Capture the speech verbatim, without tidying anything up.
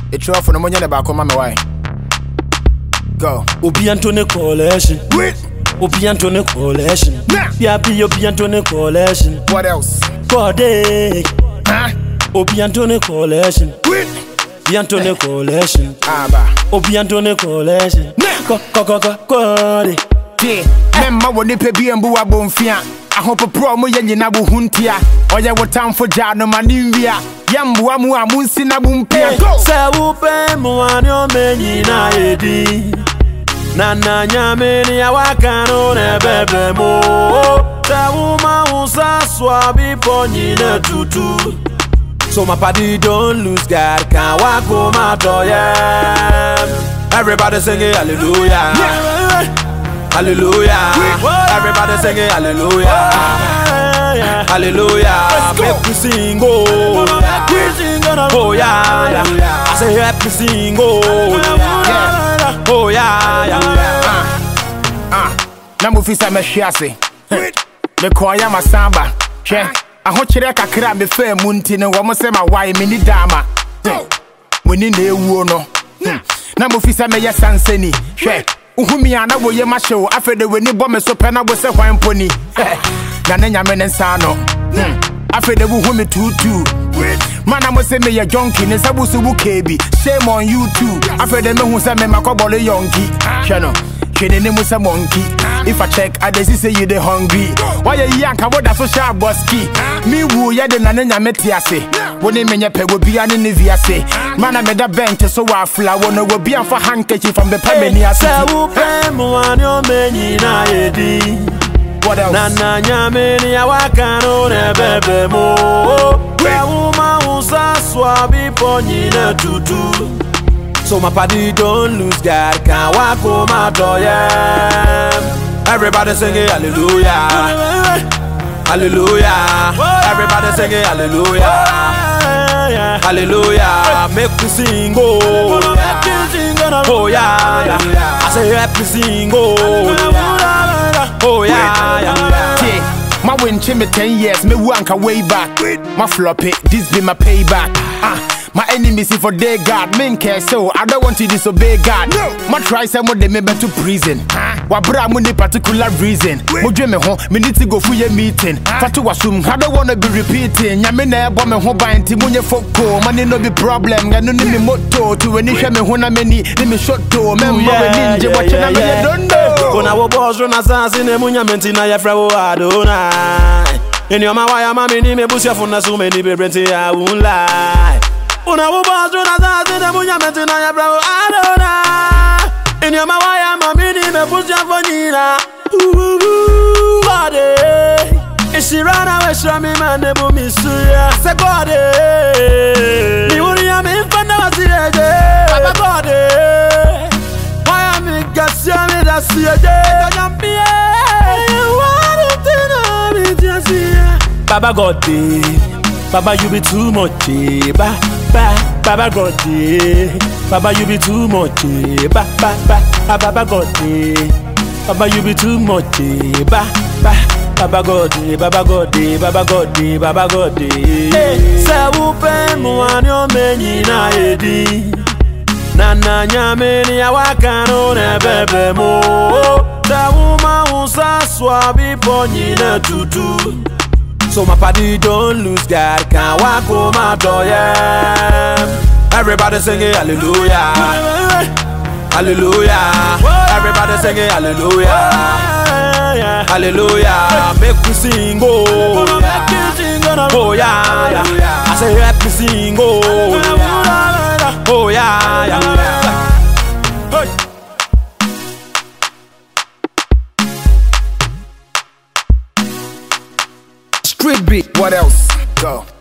It's off for the money about come my way. Go. Obi Antone Coalition. Wait. Obi Antone Coalition. Nah. Yapi Obi Antone Coalition. What else? Kode. Huh? Obi Antone Coalition. Wait. Obi Antone Coalition. Aba. Obi Antone Coalition. Ko ko ko ko kode. Yeah. Memma woni pe bi embu abonfia. Ahopo pro mo yenyi na bu huntia. Oye wo time for ja no manimvia. Yambu amu amunsi na bumpia. Se upe mu anyo menyi na edi. Na na nyame ni awakano ne bebe mo. Se uma usa swabi ponyi ne tutu. So my party don't lose God, can't walk home out of yeah. Everybody singing hallelujah, yeah. Hallelujah. Everybody singing hallelujah, yeah. Hallelujah. Make me sing oh, oh yeah, yeah. I say help me sing oh, yeah. Oh yeah, yeah. Ah, na mufisa me hwiase. Me koya masamba. Hwe. Aho kire kakra me fa mu nti ne wo mo se ma wai me ni dama. Woni na ewuo no. Na mufisa me yesansani. Hwe. Uhumi ana wo ye ma hyew afede weni bo me so pe na bo se hwan poni. Na ne nyame ne nsa no. Afede wo humi tutu. Mana mo se me ye jonki ne sabusu bu kebi. Shame on you too. Afede me hu se me makobole yonki. Hwe no. Kene ne musa monkey. If I check, I just say you the hungry. Why you yank about that social boski? Me woo ya de nane nya metiase. Woni menye pe wo bia ne ne viase. Man I made a bench so wa fla wona wo bia for handkerchief from the pemeni ase. Se wo pe mo anyo menyi na edi. What else? Na na nya meni awaka no ne bebe mo. Se wo ma usa swabi ponyi ne tutu. So my party don't lose God, can't walk home out of yeah. Everybody singing hallelujah, hallelujah. Everybody singing hallelujah, hallelujah. Make me sing oh, oh yeah, yeah. I say help me sing oh, oh yeah, yeah. My win me ten years, me wanka way back. My floppy, this be my payback. Ah. My enemies if for they God, men care so I don't want to disobey God. No. My try some of them me to prison. Wa bra mo ni particular reason. Mo dwe me ho, me need to go for your meeting. Fatu wasum, I don't wanna be repeating. Nya me na ebo me ho ban ti mo nye foko. Money no be problem, ga no ni me moto. To any hwe me ho na me ni, ni me shot to. Me mo we ninja watch na me don't know. Kona wo boss run assassin ne munya menti na ya fra wo adona. In your ma wire ma me ni me busia funa so many be brenti I won't lie. Una wo boss run assassin ne munya menti na ya fra wo adona. In your ma wire ma me ni me busia fonina. Ooh body. She ran away from me man ne bu mi suya. Se body. Ni wuri ya me fanda wasireje. Baba body. Why am I gassia me da siege? Jampier. Baba God, Baba you be too much, ba ba. Baba God, Baba you be too much, ba ba ba. Baba God, Baba you be too much, ba ba. Baba God, Baba God, Baba God, Baba God. Se upe mu anyo menyi na edi. Na na nyame ni awaka no ne bebe mo. Se uma usa swabi ponyi ne tutu. So my party don't lose God, can't walk home out of yeah. Everybody singing hallelujah, hallelujah. Everybody singing hallelujah, hallelujah. Make me sing oh, oh yeah, yeah. I say help me sing oh, oh yeah, yeah. Street beat. What else? Go.